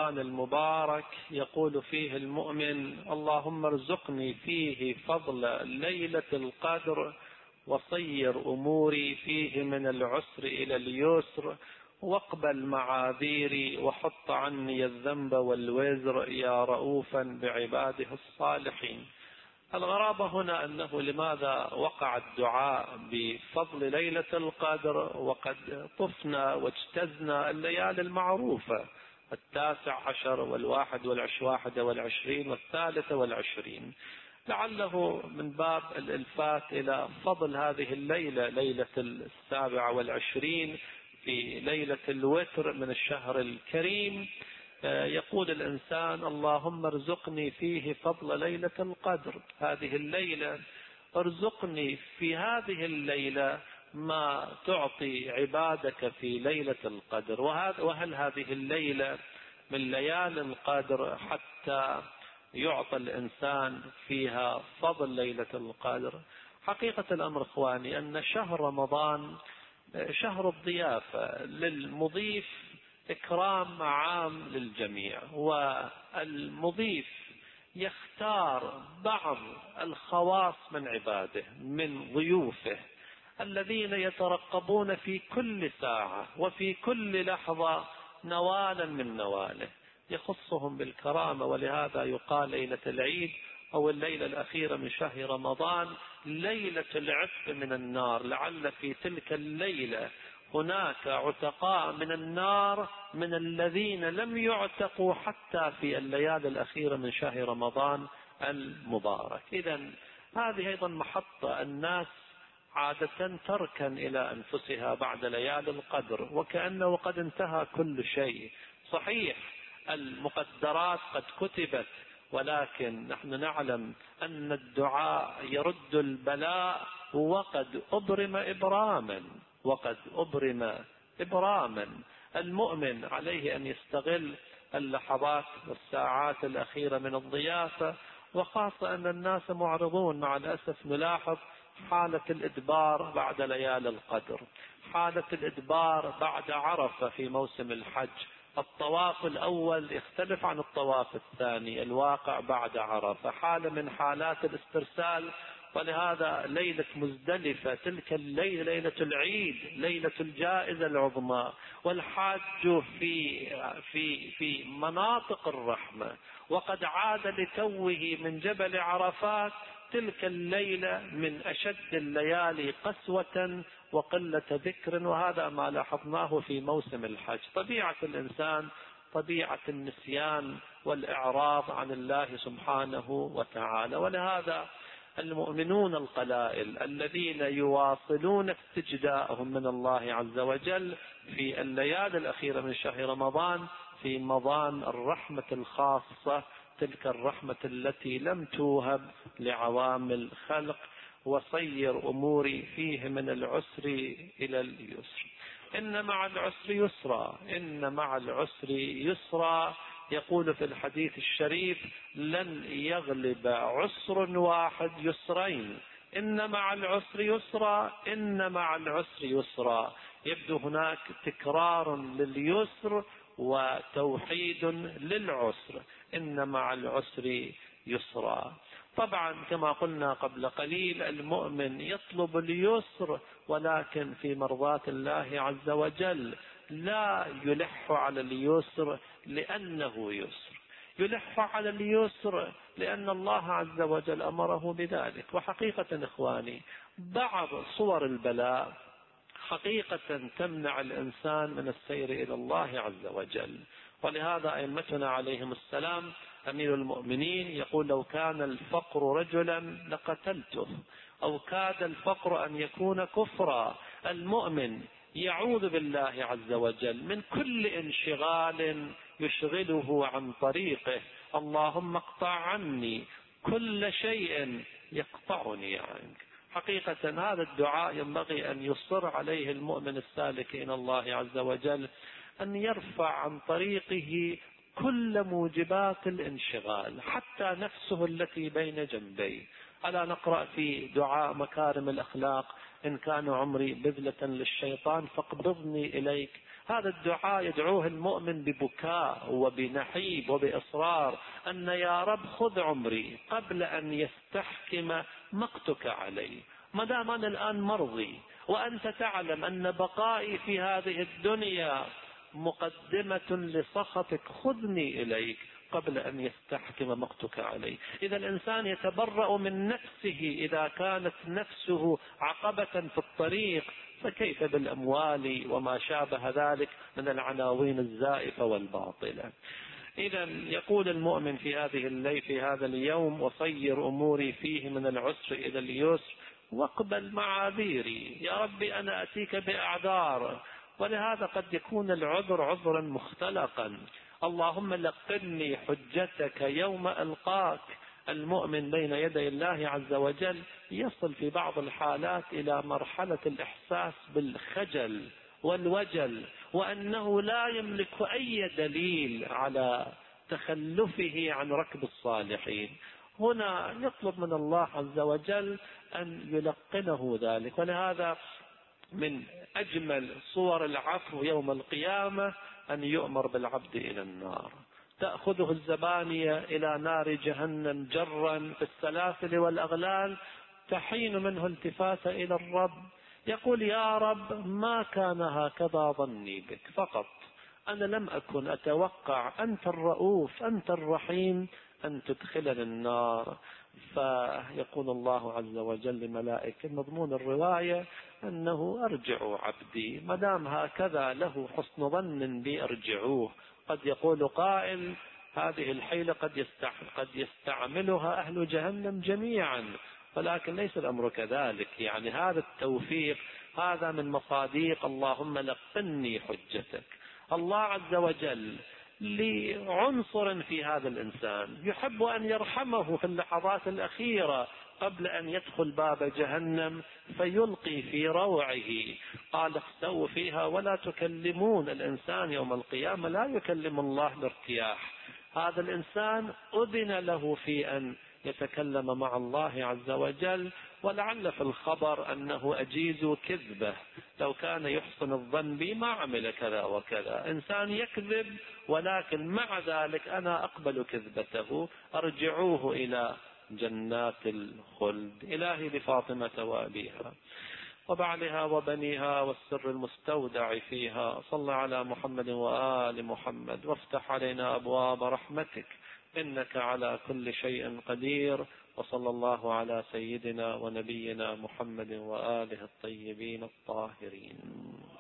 رمضان المبارك يقول فيه المؤمن: اللهم ارزقني فيه فضل ليلة القدر، وصير أموري فيه من العسر إلى اليسر، واقبل معاذيري، وحط عني الذنب والوزر، يا رؤوفا بعباده الصالحين. الغرابة هنا أنه لماذا وقع الدعاء بفضل ليلة القدر وقد طفنا واجتزنا الليالي المعروفة 19 والواحد والعشرين 23. لعله من باب الإلفات إلى فضل هذه الليلة، ليلة 27 في ليلة الوتر من الشهر الكريم. يقول الإنسان: اللهم ارزقني فيه فضل ليلة القدر، هذه الليلة ارزقني في هذه الليلة ما تعطي عبادك في ليلة القدر. وهل هذه الليلة من ليالي القدر حتى يعطى الإنسان فيها فضل ليلة القدر؟ حقيقة الأمر إخواني أن شهر رمضان شهر الضيافة للمضيف، إكرام عام للجميع، والمضيف يختار بعض الخواص من عباده من ضيوفه الذين يترقبون في كل ساعة وفي كل لحظة نوالا من نواله، يخصهم بالكرامة. ولهذا يقال ليلة العيد أو الليلة الأخيرة من شهر رمضان ليلة العتق من النار، لعل في تلك الليلة هناك عتقاء من النار من الذين لم يعتقوا حتى في الليالي الأخيرة من شهر رمضان المبارك. إذن هذه أيضا محطة الناس عادة تركن إلى أنفسها بعد ليالي القدر، وكأنه قد انتهى كل شيء. صحيح المقدرات قد كتبت، ولكن نحن نعلم أن الدعاء يرد البلاء، وقد أبرم إبراما. المؤمن عليه أن يستغل اللحظات والساعات الأخيرة من الضيافة، وخاصة أن الناس معرضون. مع الأسف نلاحظ حالة الإدبار بعد ليالي القدر، حالة الإدبار بعد عرفة في موسم الحج. الطواف الأول يختلف عن الطواف الثاني الواقع بعد عرفة، حالة من حالات الاسترسال. ولهذا ليلة مزدلفة تلك الليلة ليلة العيد، ليلة الجائزة العظمى، والحاج في مناطق الرحمة، وقد عاد لتوه من جبل عرفات. تلك الليلة من أشد الليالي قسوة وقلة ذكر، وهذا ما لاحظناه في موسم الحج. طبيعة الإنسان طبيعة النسيان والإعراض عن الله سبحانه وتعالى. ولهذا المؤمنون القلائل الذين يواصلون استجداءهم من الله عز وجل في الليالي الأخيرة من شهر رمضان في مضان الرحمة الخاصة، تلك الرحمة التي لم توهب لعوام الخلق: وصير أموري فيه من العسر إلى اليسر، إن مع العسر يسرا، إن مع العسر يسرا. يقول في الحديث الشريف: لن يغلب عسر واحد يسرين، إن مع العسر يسرا، إن مع العسر يسرا. يبدو هناك تكرار لليسر وتوحيد للعسر، إن مع العسر يسرا. طبعا كما قلنا قبل قليل المؤمن يطلب اليسر، ولكن في مرضاة الله عز وجل، لا يلح على اليسر لأنه يسر، يلح على اليسر لأن الله عز وجل أمره بذلك. وحقيقة إخواني بعض صور البلاء حقيقة تمنع الإنسان من السير إلى الله عز وجل. ولهذا أئمتنا عليهم السلام أمير المؤمنين يقول: لو كان الفقر رجلا لقتلته، أو كاد الفقر أن يكون كفرا. المؤمن يعوذ بالله عز وجل من كل انشغال يشغله عن طريقه. اللهم اقطع عني كل شيء يقطعني عنك. حقيقة هذا الدعاء ينبغي أن يصر عليه المؤمن السالك إلى الله عز وجل، أن يرفع عن طريقه كل موجبات الانشغال، حتى نفسه التي بين جنبيه. ألا نقرأ في دعاء مكارم الأخلاق: إن كان عمري بذلة للشيطان فاقبضني إليك، هذا الدعاء يدعوه المؤمن ببكاء وبنحيب وبإصرار أن يا رب خذ عمري قبل أن يستحكم مقتك علي. ما دام أنا الآن مرضي وأنت تعلم أن بقائي في هذه الدنيا مقدمة لسخطك، خذني إليك قبل أن يستحكم مقتك علي. إذا الإنسان يتبرأ من نفسه إذا كانت نفسه عقبة في الطريق، فكيف بالأموال وما شابه ذلك من العناوين الزائفة والباطلة. إذا يقول المؤمن في هذه الليلة في هذا اليوم: وصير أموري فيه من العسر إلى اليسر واقبل معاذيري. يا ربي أنا أتيك بأعذار، ولهذا قد يكون العذر عذرا مختلقا. اللهم لقني حجتك يوم ألقاك. المؤمن بين يدي الله عز وجل يصل في بعض الحالات إلى مرحلة الإحساس بالخجل والوجل، وأنه لا يملك أي دليل على تخلفه عن ركب الصالحين. هنا يطلب من الله عز وجل أن يلقنه ذلك. ولهذا من أجمل صور العفو يوم القيامة أن يؤمر بالعبد إلى النار، تأخذه الزبانية إلى نار جهنم جرا في السلاسل والأغلال، تحين منه التفات إلى الرب، يقول: يا رب ما كان هكذا ظني بك، فقط أنا لم أكن أتوقع، أنت الرؤوف أنت الرحيم أن تدخلني النار. فيقول الله عز وجل لملائكة، مضمون الرواية أنه: أرجعوا عبدي، مدام هكذا له حسن ظن بي أرجعوه. قد يقول قائل: هذه الحيلة قد يستعملها أهل جهنم جميعا، ولكن ليس الأمر كذلك. يعني هذا التوفيق هذا من مصاديق اللهم لقني حجتك. الله عز وجل لعنصر في هذا الإنسان يحب أن يرحمه في اللحظات الأخيرة قبل أن يدخل باب جهنم فيلقي في روعه. قال: اخسوا فيها ولا تكلمون. الإنسان يوم القيامة لا يكلم الله بارتياح. هذا الإنسان أذن له في أن يتكلم مع الله عز وجل، ولعل في الخبر أنه أجيز كذبه، لو كان يحسن الظن بي ما عمل كذا وكذا. إنسان يكذب ولكن مع ذلك أنا أقبل كذبته، أرجعوه إلى جنات الخلد. إلهي بفاطمة وأبيها وبعلها وبنيها والسر المستودع فيها، صل على محمد وآل محمد، وافتح علينا أبواب رحمتك إنك على كل شيء قدير. وصلى الله على سيدنا ونبينا محمد وآله الطيبين الطاهرين.